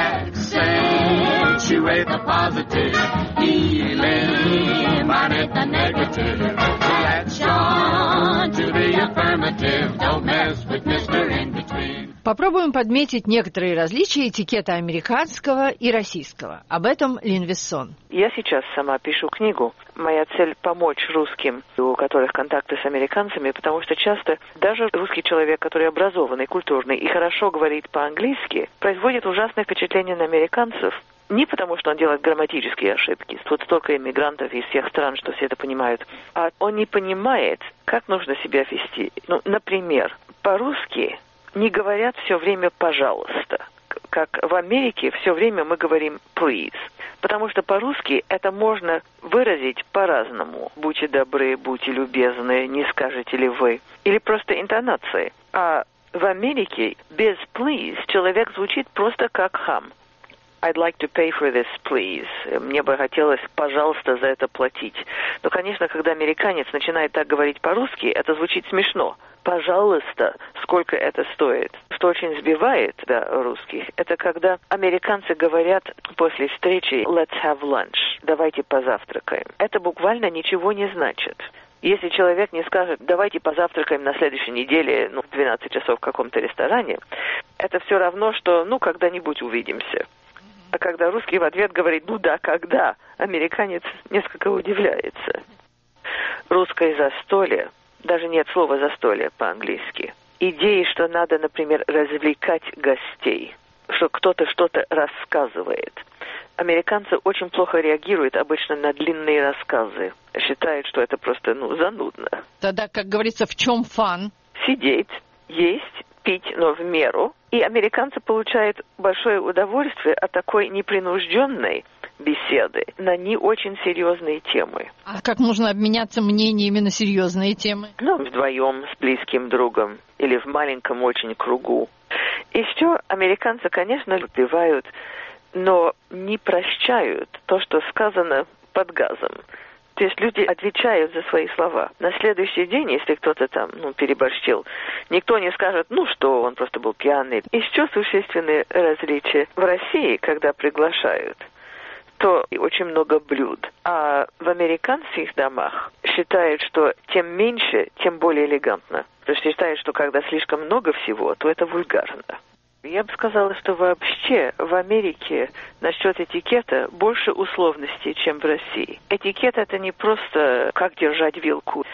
Попробуем подметить некоторые различия этикета американского и российского. Об этом Лин Вессон. Я сейчас сама пишу книгу. Моя цель — помочь русским, у которых контакты с американцами, потому что часто даже русский человек, который образованный, культурный и хорошо говорит по-английски, производит ужасное впечатление на американцев. Не потому, что он делает грамматические ошибки. Тут столько иммигрантов из всех стран, что все это понимают. А он не понимает, как нужно себя вести. Ну, например, по-русски не говорят все время «пожалуйста». Как в Америке все время мы говорим «please». Потому что по-русски это можно выразить по-разному. Будьте добры, будьте любезны, не скажете ли вы. Или просто интонации. А в Америке без «please» человек звучит просто как хам. I'd like to pay for this, please. Мне бы хотелось, пожалуйста, за это платить. Но, конечно, когда американец начинает так говорить по-русски, это звучит смешно. Пожалуйста, сколько это стоит? Что очень сбивает, да, русских, это когда американцы говорят после встречи «let's have lunch», «давайте позавтракаем». Это буквально ничего не значит. Если человек не скажет «давайте позавтракаем на следующей неделе, ну, в двенадцать часов в каком-то ресторане», это все равно, что «ну, когда-нибудь увидимся». А когда русский в ответ говорит «ну да, когда?», американец несколько удивляется. Русское застолье, даже нет слова «застолье» по-английски. Идеи, что надо, например, развлекать гостей, что кто-то что-то рассказывает. Американцы очень плохо реагируют обычно на длинные рассказы. Считают, что это просто, ну, занудно. Тогда, как говорится, в чем фан? Сидеть, есть, пить, но в меру. И американцы получают большое удовольствие от такой непринужденной беседы на не очень серьезные темы. А как можно обменяться мнениями на серьезные темы? Ну, вдвоем с близким другом или в маленьком очень кругу. Еще американцы, конечно, любивают, но не прощают то, что сказано под газом. То есть люди отвечают за свои слова. На следующий день, если кто-то там, ну, переборщил, никто не скажет, ну что, он просто был пьяный. Еще существенные различия. В России, когда приглашают, то очень много блюд. А в американских домах считают, что тем меньше, тем более элегантно. То есть считают, что когда слишком много всего, то это вульгарно. Я бы сказала, что вообще в Америке насчет этикета больше условностей, чем в России. Этикет — это не просто как держать вилку.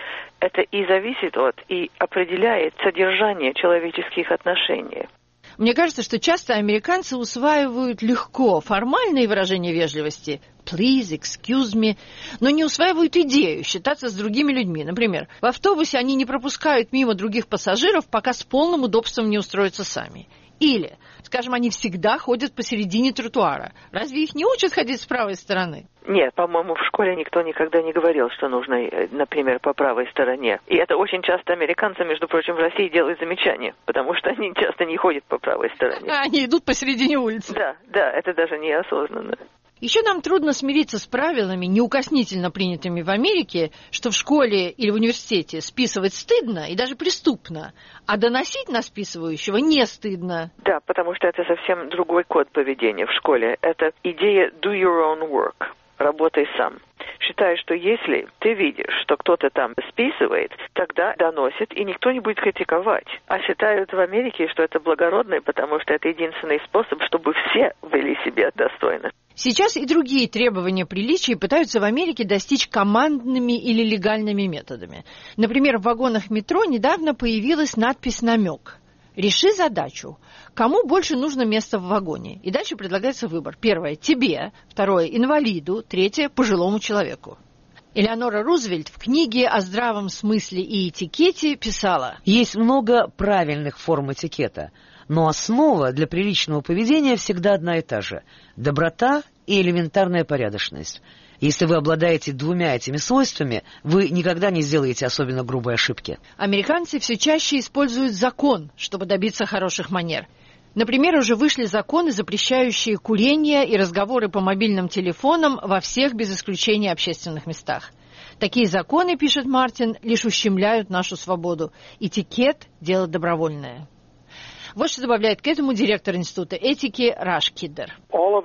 Это и зависит от, и определяет содержание человеческих отношений. Мне кажется, что часто американцы усваивают легко формальные выражения вежливости «please», «excuse me», но не усваивают идею считаться с другими людьми. Например, в автобусе они не пропускают мимо других пассажиров, пока с полным удобством не устроятся сами. Или, скажем, они всегда ходят посередине тротуара. Разве их не учат ходить с правой стороны? Нет, по-моему, в школе никто никогда не говорил, что нужно, например, по правой стороне. И это очень часто американцы, между прочим, в России делают замечания, потому что они часто не ходят по правой стороне. А они идут посередине улицы. Да, да, это даже неосознанно. Еще нам трудно смириться с правилами, неукоснительно принятыми в Америке, что в школе или в университете списывать стыдно и даже преступно, а доносить на списывающего не стыдно. Да, потому что это совсем другой код поведения в школе. Это идея do your own work. Работай сам. Считаю, что если ты видишь, что кто-то там списывает, тогда доносит, и никто не будет критиковать. А считают в Америке, что это благородно, потому что это единственный способ, чтобы все вели себя достойно. Сейчас и другие требования приличия пытаются в Америке достичь командными или легальными методами. Например, в вагонах метро недавно появилась надпись «Намек». Реши задачу. Кому больше нужно места в вагоне? И дальше предлагается выбор. Первое – тебе. Второе – инвалиду. Третье – пожилому человеку. Элеонора Рузвельт в книге «О здравом смысле и этикете» писала: «Есть много правильных форм этикета, но основа для приличного поведения всегда одна и та же – доброта и элементарная порядочность. Если вы обладаете двумя этими свойствами, вы никогда не сделаете особенно грубой ошибки». Американцы все чаще используют закон, чтобы добиться хороших манер. Например, уже вышли законы, запрещающие курение и разговоры по мобильным телефонам во всех, без исключения, общественных местах. Такие законы, пишет Мартин, лишь ущемляют нашу свободу. Этикет – дело добровольное. Вот что добавляет к этому директор Института этики Раш Киддер.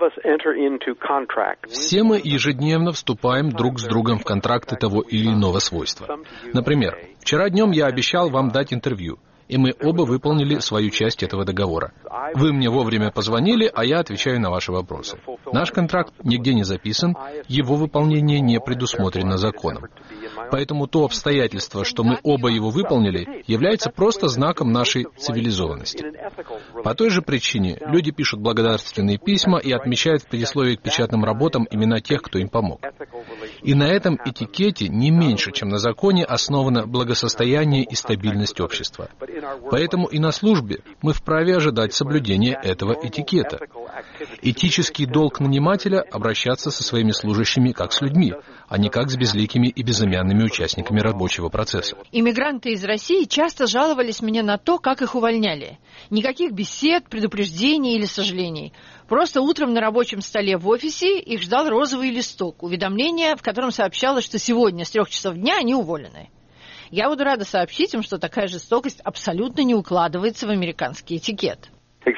Все мы ежедневно вступаем друг с другом в контракты того или иного свойства. Например, вчера днем я обещал вам дать интервью, и мы оба выполнили свою часть этого договора. Вы мне вовремя позвонили, а я отвечаю на ваши вопросы. Наш контракт нигде не записан, его выполнение не предусмотрено законом. Поэтому то обстоятельство, что мы оба его выполнили, является просто знаком нашей цивилизованности. По той же причине люди пишут благодарственные письма и отмечают в предисловии к печатным работам имена тех, кто им помог. И на этом этикете не меньше, чем на законе, основано благосостояние и стабильность общества. Поэтому и на службе мы вправе ожидать соблюдения этого этикета. Этический долг нанимателя — обращаться со своими служащими как с людьми, а не как с безликими и безымянными участниками рабочего процесса. Иммигранты из России часто жаловались мне на то, как их увольняли. Никаких бесед, предупреждений или сожалений. Просто утром на рабочем столе в офисе их ждал розовый листок, уведомление, в котором сообщалось, что сегодня с трех часов дня они уволены. Я буду рада сообщить им, что такая жестокость абсолютно не укладывается в американский этикет.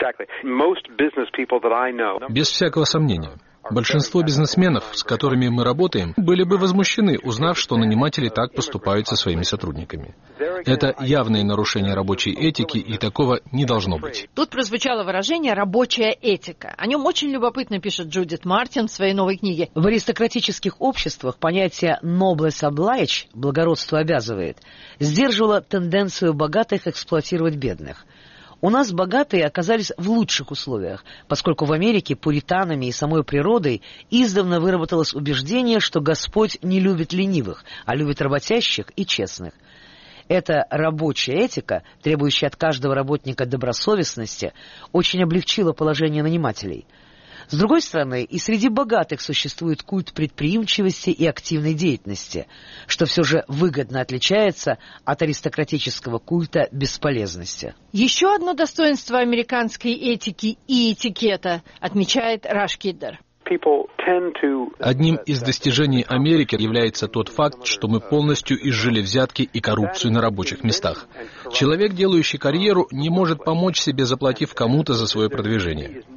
Без всякого сомнения. Большинство бизнесменов, с которыми мы работаем, были бы возмущены, узнав, что наниматели так поступают со своими сотрудниками. Это явное нарушение рабочей этики, и такого не должно быть. Тут прозвучало выражение «рабочая этика». О нем очень любопытно пишет Джудит Мартин в своей новой книге. В аристократических обществах понятие «noblesse oblige» – «благородство обязывает» сдерживало тенденцию богатых эксплуатировать бедных. У нас богатые оказались в лучших условиях, поскольку в Америке пуританами и самой природой издавна выработалось убеждение, что Господь не любит ленивых, а любит работящих и честных. Эта рабочая этика, требующая от каждого работника добросовестности, очень облегчила положение нанимателей. С другой стороны, и среди богатых существует культ предприимчивости и активной деятельности, что все же выгодно отличается от аристократического культа бесполезности. Еще одно достоинство американской этики и этикета отмечает Раш Киддер. Одним из достижений Америки является тот факт, что мы полностью изжили взятки и коррупцию на рабочих местах. Человек, делающий карьеру, не может помочь себе, заплатив кому-то за свое продвижение.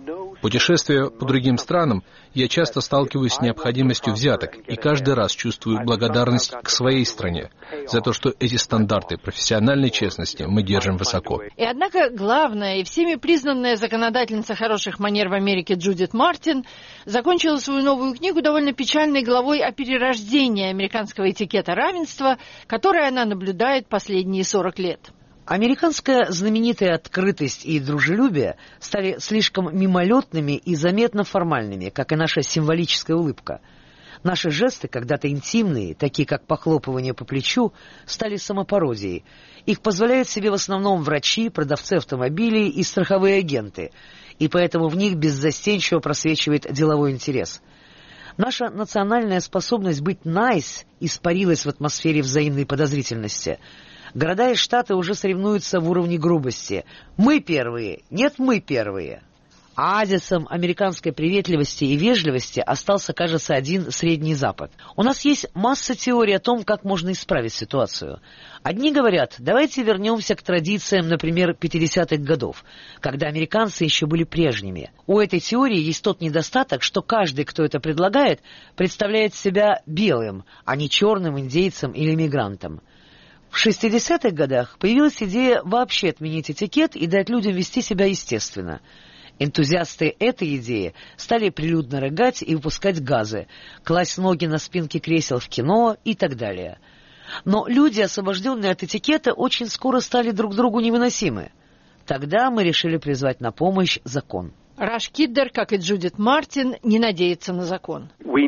Путешествуя по другим странам, я часто сталкиваюсь с необходимостью взяток и каждый раз чувствую благодарность к своей стране за то, что эти стандарты профессиональной честности мы держим высоко. И однако главная и всеми признанная законодательница хороших манер в Америке Джудит Мартин закончила свою новую книгу довольно печальной главой о перерождении американского этикета равенства, которое она наблюдает последние сорок лет. Американская знаменитая открытость и дружелюбие стали слишком мимолетными и заметно формальными, как и наша символическая улыбка. Наши жесты, когда-то интимные, такие как похлопывание по плечу, стали самопародией. Их позволяют себе в основном врачи, продавцы автомобилей и страховые агенты, и поэтому в них беззастенчиво просвечивает деловой интерес. Наша национальная способность быть nice испарилась в атмосфере взаимной подозрительности. Города и штаты уже соревнуются в уровне грубости. Мы первые, нет, мы первые. Оазисом американской приветливости и вежливости остался, кажется, один Средний Запад. У нас есть масса теорий о том, как можно исправить ситуацию. Одни говорят, давайте вернемся к традициям, например, пятидесятых годов, когда американцы еще были прежними. У этой теории есть тот недостаток, что каждый, кто это предлагает, представляет себя белым, а не черным индейцем или мигрантом. В шестидесятых годах появилась идея вообще отменить этикет и дать людям вести себя естественно. Энтузиасты этой идеи стали прилюдно рыгать и выпускать газы, класть ноги на спинки кресел в кино и так далее. Но люди, освобожденные от этикета, очень скоро стали друг другу невыносимы. Тогда мы решили призвать на помощь закон. Раш Киддер, как и Джудит Мартин, не надеется на закон.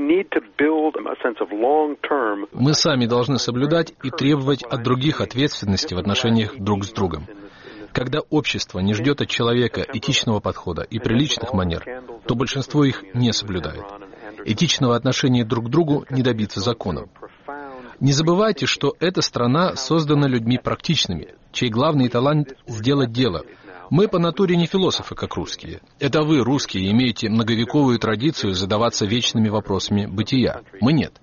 Мы сами должны соблюдать и требовать от других ответственности в отношениях друг с другом. Когда общество не ждет от человека этичного подхода и приличных манер, то большинство их не соблюдает. Этичного отношения друг к другу не добиться законом. Не забывайте, что эта страна создана людьми практичными, чей главный талант — сделать дело. Мы по натуре не философы, как русские. Это вы, русские, имеете многовековую традицию задаваться вечными вопросами бытия. Мы нет.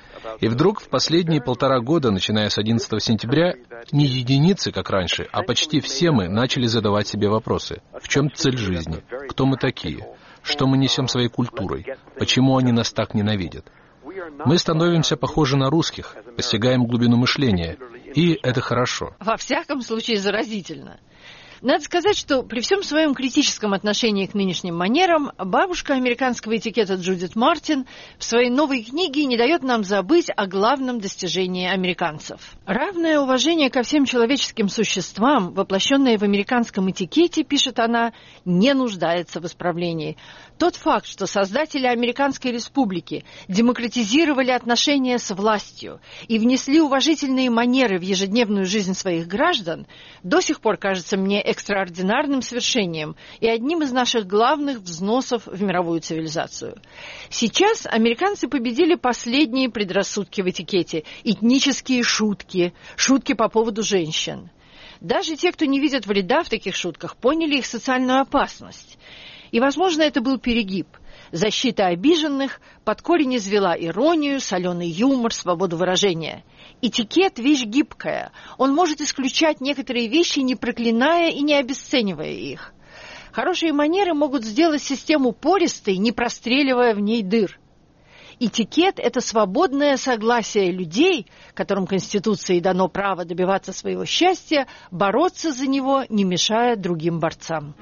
И вдруг в последние полтора года, начиная с одиннадцатого сентября, не единицы, как раньше, а почти все мы начали задавать себе вопросы. В чем цель жизни? Кто мы такие? Что мы несем своей культурой? Почему они нас так ненавидят? Мы становимся похожи на русских, постигаем глубину мышления, и это хорошо. Во всяком случае, заразительно. Надо сказать, что при всем своем критическом отношении к нынешним манерам бабушка американского этикета Джудит Мартин в своей новой книге не дает нам забыть о главном достижении американцев. Равное уважение ко всем человеческим существам, воплощенное в американском этикете, пишет она, не нуждается в исправлении. Тот факт, что создатели Американской Республики демократизировали отношения с властью и внесли уважительные манеры в ежедневную жизнь своих граждан, до сих пор кажется мне экстраординарным свершением и одним из наших главных взносов в мировую цивилизацию. Сейчас американцы победили последние предрассудки в этикете, этнические шутки, шутки по поводу женщин. Даже те, кто не видят вреда в таких шутках, поняли их социальную опасность. И, возможно, это был перегиб. Защита обиженных под корень извела иронию, соленый юмор, свободу выражения. Этикет – вещь гибкая. Он может исключать некоторые вещи, не проклиная и не обесценивая их. Хорошие манеры могут сделать систему пористой, не простреливая в ней дыр. Этикет – это свободное согласие людей, которым Конституцией дано право добиваться своего счастья, бороться за него, не мешая другим борцам.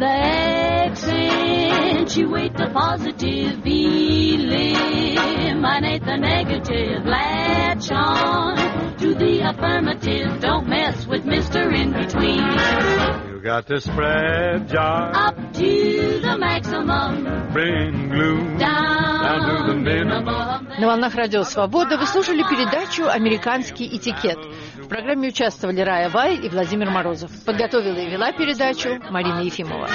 Got to spread joy up to the maximum. Bring gloom down to the minimum. На волнах Радио Свобода вы слушали передачу «Американский этикет». В программе участвовали Рая Вай и Владимир Морозов. Подготовила и вела передачу Марина Ефимова.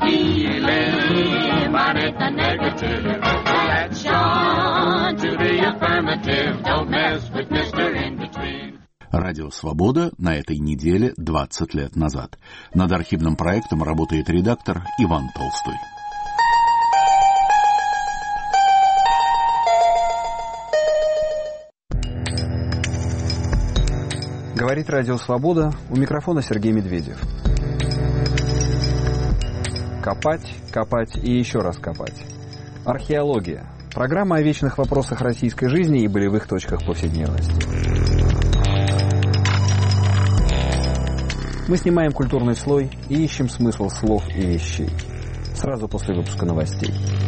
Радио «Свобода» на этой неделе двадцать лет назад. Над архивным проектом работает редактор Иван Толстой. Говорит Радио «Свобода», у микрофона Сергей Медведев. Копать, копать и еще раз копать. Археология. Программа о вечных вопросах российской жизни и болевых точках повседневности. Мы снимаем культурный слой и ищем смысл слов и вещей. Сразу после выпуска новостей.